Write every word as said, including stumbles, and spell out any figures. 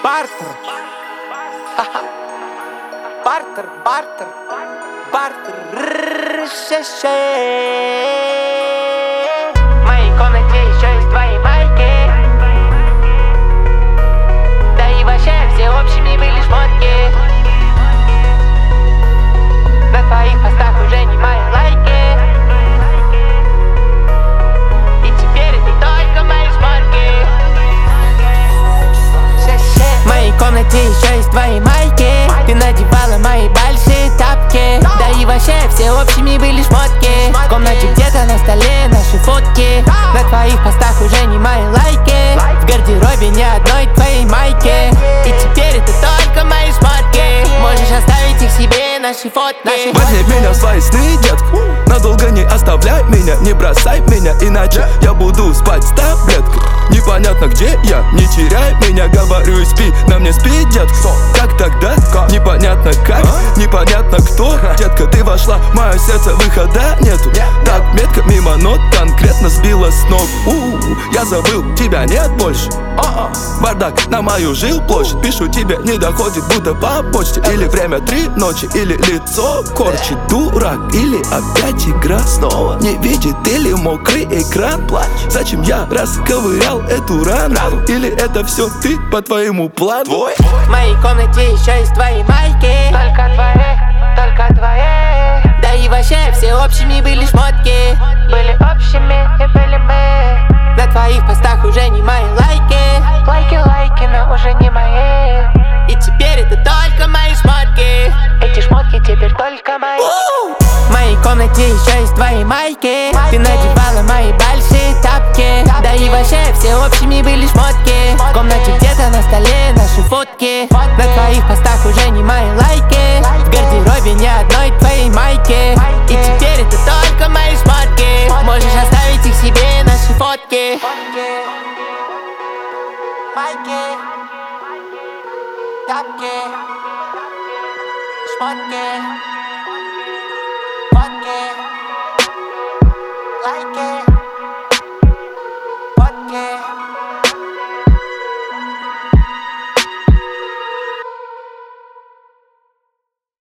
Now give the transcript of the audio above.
Бартер. Бартер, бартер, бартер. В моей комнате еще есть твои майки. Да и вообще все общими были шмотки. На твоих постах уже не мои лайки. И теперь это только мои шмотки. В моей комнате еще есть твои майки. Ты надевала мои большие тапки. Да и вообще все общими были шмотки. В комнате где-то на столе наши фотки. На твоих постах уже не мои лайки. В гардеробе ни одной твоей майки. И теперь это только мои шмотки. Можешь оставить их себе, наши фотки. Возьми меня в свои сны, детка. Надолго не оставляй меня, не бросай меня, иначе я буду спать с таблеткой. Непонятно где я, не теряй меня, говорю, спи, на мне спи, детка. Как тогда? Непонятно как, непонятно кто. Детка, ты вошла в мое сердце, выхода нету. Так метко мимо нот, конкретно сбила с ног. У-у-у, я забыл, тебя нет больше. Бардак на мою жилплощадь. Пишу тебе, не доходит, будто по почте. Или время три ночи, или лицо корчит. Дурак, или опять игра снова. Не видит, или мокрый экран. Зачем я расковырял эту рану? Или это все ты по твоему плану? В моей комнате еще есть твои майки. Только твои, только твои. Да и вообще все общими были шмотки. Были общими и были мы. На твоих постах уже не мои лайки. Лайки, лайки, но уже не мои. И теперь это только мои шмотки. Эти шмотки теперь только мои. В моей комнате еще есть твои майки. Ты надевала мои большие тапки. Да и вообще все общими были шмотки. В комнате где-то на столе наши фотки. На твоих постах уже не мои лайки. В гардеробе ни одной твоей майки. И теперь это только мои шмотки. Можешь оставить их себе, наши фотки. Майки, тапки, шмотки.